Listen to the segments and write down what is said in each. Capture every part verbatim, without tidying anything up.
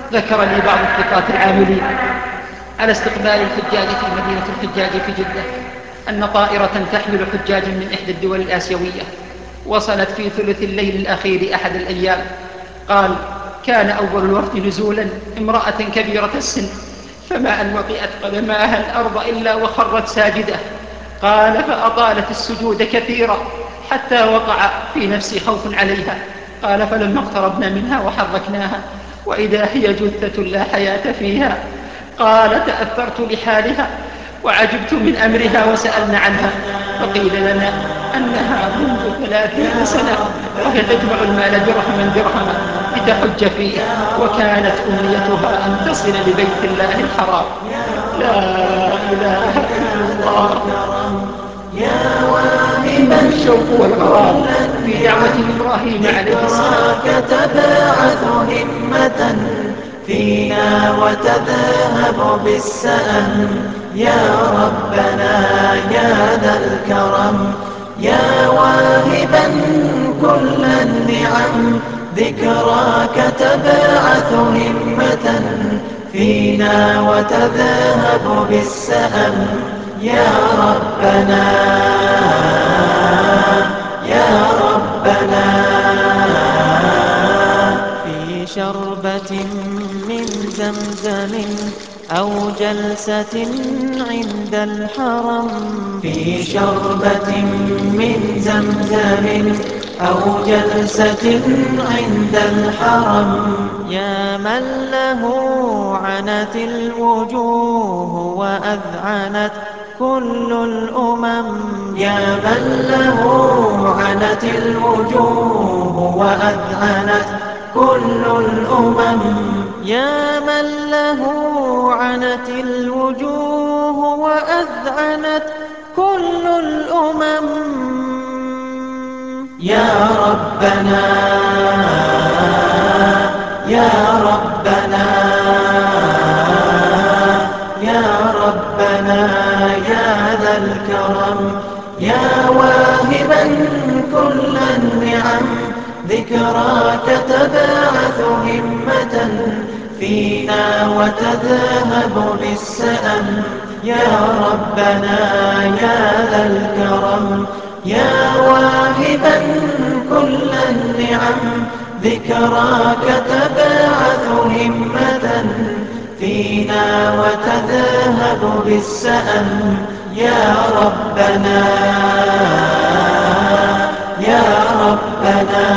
ذكر لي بعض الثقات العاملين على استقبال الحجاج في مدينة الحجاج في جدة أن طائرة تحمل حجاجا من إحدى الدول الآسيوية وصلت في ثلث الليل الأخير أحد الأيام. قال: كان أول الوفد نزولا امرأة كبيرة السن، فما أن وطئت قدماها الأرض إلا وخرت ساجدة. قال: فأطالت السجود كثيرا حتى وقع في نفسي خوف عليها. قال: فلما اقتربنا منها وحركناها وإذا هي جثة لا حياة فيها. قال: تأثرت لحالها وعجبت من أمرها وسألنا عنها، فقيل لنا أنها منذ ثلاثين سنة وهي تجمع المال درهما درهما لتحج فيه، وكانت أمنيتها أن تصل لبيت الله الحرام. لا إله إلا الله. يا واهبا الشوق والغرام في دعوة عن إبراهيم عليه السلام. ذكراك تبعث همة فينا وتذهب بالسأم. يا ربنا يا ذا الكرم، يا واهبا كل النعم ذكراك تبعث همة فينا وتذهب بالسأم. يا ربنا يا ربنا في شربة من زمزم أو جلسة عند الحرم، في شربة من زمزم أو جلسة عند الحرم. يا من له عنت الوجوه وأذعنت كل الأمم، يا من له عنت الوجوه وأذعنت كل الأمم. يا من له عنت الوجوه وأذعنت كل الأمم. يا ربنا يا ربنا يا ربنا يا ذا الكرم، يا واهبا كل النعم ذكراك تبعث همة فينا وتذهب بالسأم. يا ربنا يا ذا الكرم، يا واهبا كل النعم ذكراك تبعث همة فينا وتذهب بالسأم. يا ربنا يا ربنا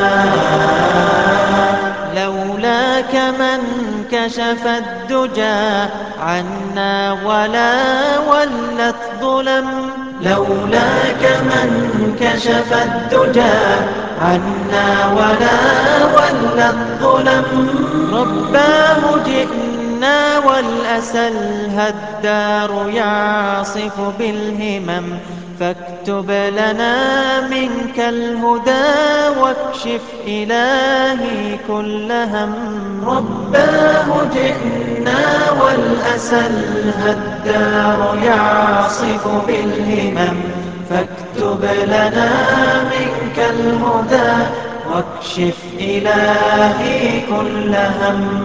لولاك من كشف الدجى عنا ولا ولت ظلم، لولاك من كشف الدجى عنا ولا ولت ظلم. رباه جئنا والأسى الهدار يعصف بالهمم، فاكتب لنا منك الهدى واكشف إلهي كل هم. رباه جئنا والأسى الهدار يعصف بالهمم، فاكتب لنا منك الهدى واكشف إلهي كل هم.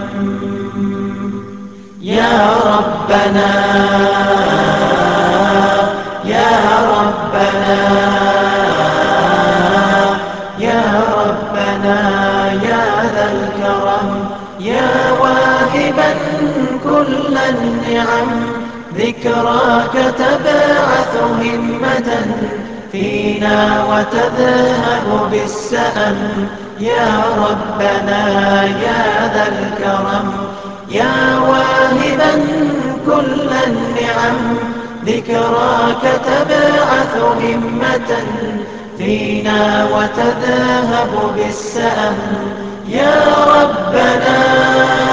يا ربنا يا ربنا يا ربنا يا ذا الكرم، يا واهبا كل النعم ذكراك تبعث همة فينا وتذهب بالسأم. يا ربنا يا ذا الكرم، يا واهبا كل النعم ذكراك تبعث همة فينا وتذهب بالسأم. يا ربنا